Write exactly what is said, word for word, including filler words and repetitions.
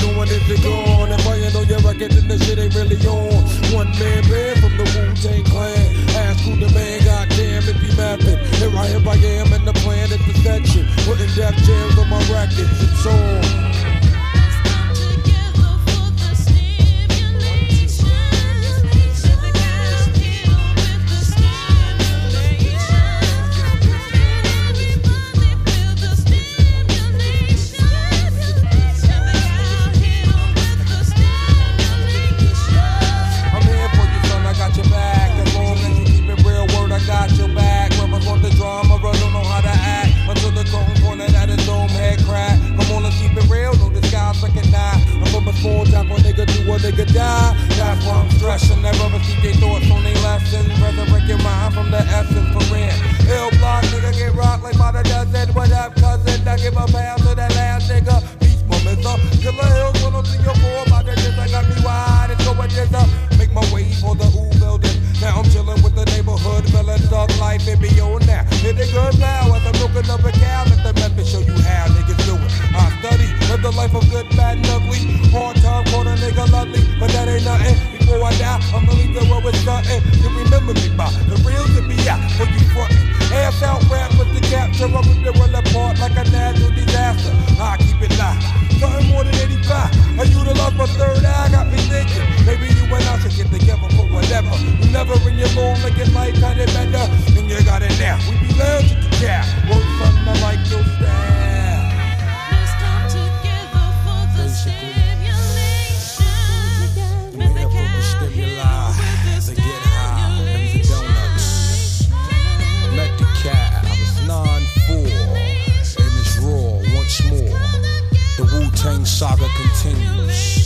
going is it gone? If I ain't on your record, then the shit ain't really on. One man band from the Wu-Tang Clan. Ask who the man, goddamn if he mapping. Here I, here I am in the planet perfection. Putting death jams on my records, it's on. Nigga die, that's why I'm stressing. Never receive their thoughts on their lessons. Resurrect your mind from the essence for real. Ill block, nigga get rocked like by the dozen. What up, cousin? I give a pound to that last nigga. Beast moment, so Killer Hills, one up to your four. By the this, I got me wide. It's over this up. Make my way for the ooh building. Now I'm chilling with the neighborhood, feeling thug life, it be on now. Hit it good now, as I'm milking up a cow. Let the method show you how niggas do it. I study, live the life of good, bad, and ugly. Hard time, call a nigga lovely, but that ain't nothing. Before I die, I'ma leave the world with something to remember me by. The real to be out, for you frontin'. Ass out rap with the capture, I rip the world apart like a natural disaster. I keep it live, something more than eighty-five. I utilize my third eye, got me thinking. Maybe you and I should get together for whatever. You never in your long looking life kind of better, and you got it now. We be lounging to cow, work something I like your style. Let's come together for the stimulation. Let the cow hit with the to get high, and the donuts. Let the cows nine four, and it's raw once more. The Wu-Tang saga continues.